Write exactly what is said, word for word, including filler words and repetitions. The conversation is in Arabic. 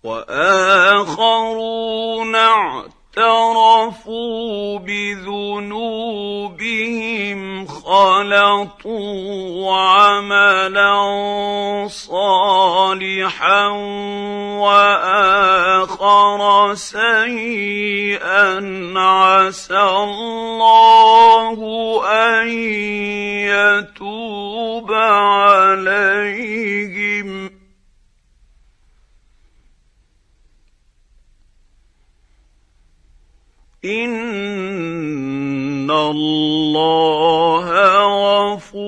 واخرون اعترفوا بذنوبهم خلطوا عملا صالحا واخر سيئا عسى الله ان يتوب عليهم إن الله غفور